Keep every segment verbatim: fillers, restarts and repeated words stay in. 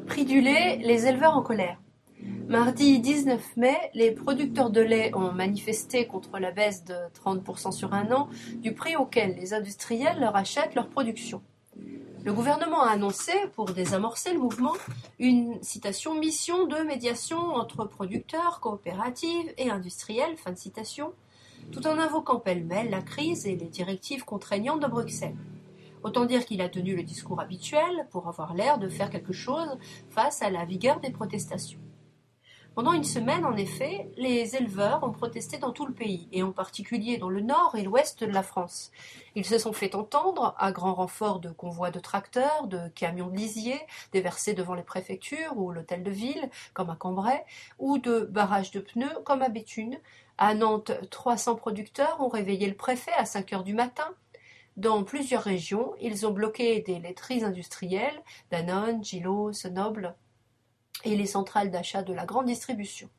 Prix du lait, les éleveurs en colère. Mardi dix-neuf mai, les producteurs de lait ont manifesté contre la baisse de trente pour cent sur un an du prix auquel les industriels leur achètent leur production. Le gouvernement a annoncé, pour désamorcer le mouvement, une citation mission de médiation entre producteurs, coopératives et industriels, fin de citation, tout en invoquant pêle-mêle la crise et les directives contraignantes de Bruxelles. Autant dire qu'il a tenu le discours habituel pour avoir l'air de faire quelque chose face à la vigueur des protestations. Pendant une semaine, en effet, les éleveurs ont protesté dans tout le pays, et en particulier dans le nord et l'ouest de la France. Ils se sont fait entendre, à grand renfort de convois de tracteurs, de camions de lisiers, déversés devant les préfectures ou l'hôtel de ville, comme à Cambrai, ou de barrages de pneus, comme à Béthune. À Nantes, trois cents producteurs ont réveillé le préfet à cinq heures du matin. Dans plusieurs régions, ils ont bloqué des laiteries industrielles, Danone, Gillot, Sonoble, et les centrales d'achat de la grande distribution.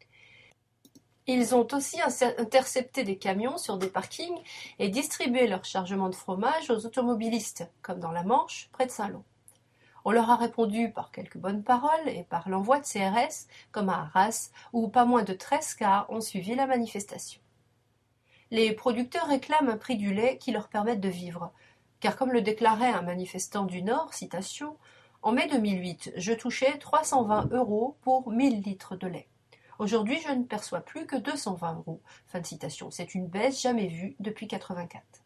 Ils ont aussi intercepté des camions sur des parkings et distribué leur chargement de fromage aux automobilistes, comme dans la Manche, près de Saint-Lô. On leur a répondu par quelques bonnes paroles et par l'envoi de C R S, comme à Arras, où pas moins de treize cas ont suivi la manifestation. Les producteurs réclament un prix du lait qui leur permette de vivre, car comme le déclarait un manifestant du Nord, citation, « En mai deux mille huit, je touchais trois cent vingt euros pour mille litres de lait. Aujourd'hui, je ne perçois plus que deux cent vingt euros. » Fin de citation. C'est une baisse jamais vue depuis quatre-vingt-quatre.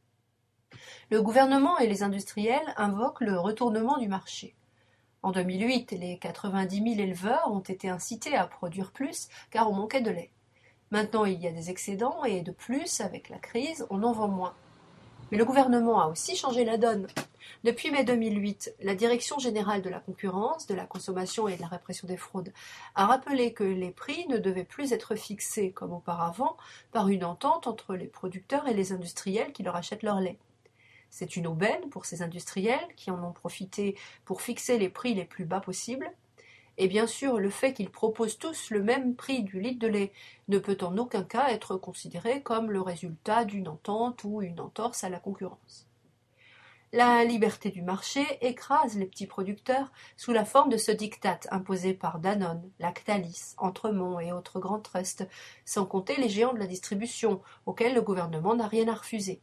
Le gouvernement et les industriels invoquent le retournement du marché. En deux mille huit, les quatre-vingt-dix mille éleveurs ont été incités à produire plus car on manquait de lait. Maintenant, il y a des excédents et de plus, avec la crise, on en vend moins. Mais le gouvernement a aussi changé la donne. Depuis mai deux mille huit, la Direction générale de la concurrence, de la consommation et de la répression des fraudes a rappelé que les prix ne devaient plus être fixés, comme auparavant, par une entente entre les producteurs et les industriels qui leur achètent leur lait. C'est une aubaine pour ces industriels qui en ont profité pour fixer les prix les plus bas possibles. Et bien sûr, le fait qu'ils proposent tous le même prix du litre de lait ne peut en aucun cas être considéré comme le résultat d'une entente ou une entorse à la concurrence. La liberté du marché écrase les petits producteurs sous la forme de ce diktat imposé par Danone, Lactalis, Entremont et autres grands trusts, sans compter les géants de la distribution, auxquels le gouvernement n'a rien à refuser.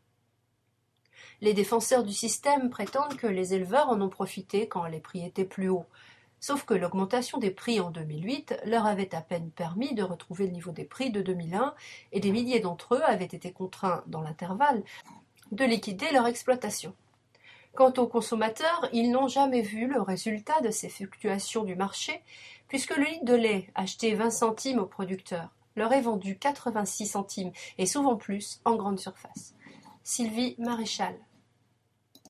Les défenseurs du système prétendent que les éleveurs en ont profité quand les prix étaient plus hauts. Sauf que l'augmentation des prix en deux mille huit leur avait à peine permis de retrouver le niveau des prix de deux mille un et des milliers d'entre eux avaient été contraints, dans l'intervalle, de liquider leur exploitation. Quant aux consommateurs, ils n'ont jamais vu le résultat de ces fluctuations du marché, puisque le litre de lait acheté vingt centimes aux producteurs leur est vendu quatre-vingt-six centimes et souvent plus en grande surface. Sylvie Maréchal.